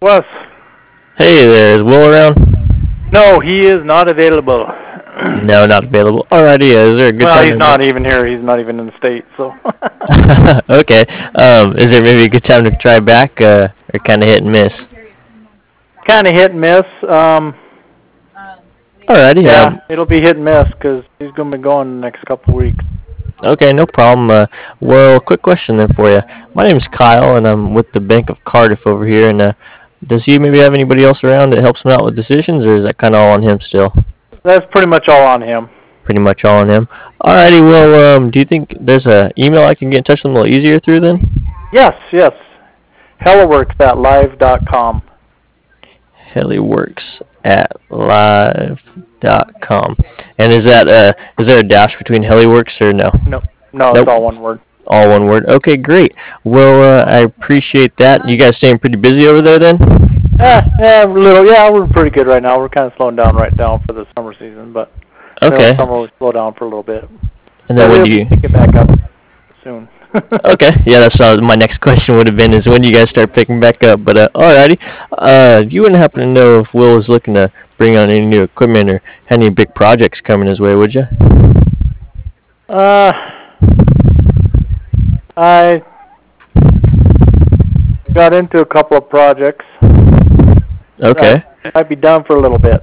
Wes. Hey there, is Will around? No, he is not available. No, not available. Alrighty, is there a good Well, time? he's not even here. He's not even in the state. So. Okay. Is there maybe a good time to try back, or kind of hit and miss? Kind of hit and miss. Alrighty. Yeah, it'll be hit and miss because he's going to be going the next couple of weeks. Okay, no problem. Well, quick question then for you. My name is Kyle, and I'm with the Bank of Cardiff over here. And does he maybe have anybody else around that helps him out with decisions, or is that kind of all on him still? That's pretty much all on him. Pretty much all on him. Alrighty. Well, do you think there's a email I can get in touch with him a little easier through then? Yes, yes. Helloworks@live.com. Hellyworks at live.com. And is there a dash between Hellyworks or no? No, Nope. it's all one word. All one word. Okay, great. Well, I appreciate that. You guys staying pretty busy over there then? Yeah, a little. Yeah, we're pretty good right now. We're kind of slowing down right now for the summer season, but Okay. summer will slow down for a little bit. And then when do you? Pick it back up soon. Okay, yeah, that's my next question would have been is when you guys start picking back up. But alrighty, you wouldn't happen to know if Will is looking to bring on any new equipment or any big projects coming his way, would you? I got into a couple of projects. Okay. Might be done for a little bit.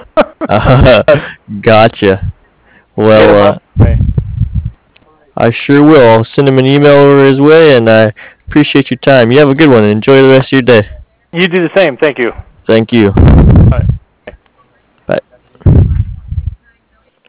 Gotcha. Well, I sure will. I'll send him an email over his way, and I appreciate your time. You have a good one, and enjoy the rest of your day. You do the same. Thank you. Thank you. All right.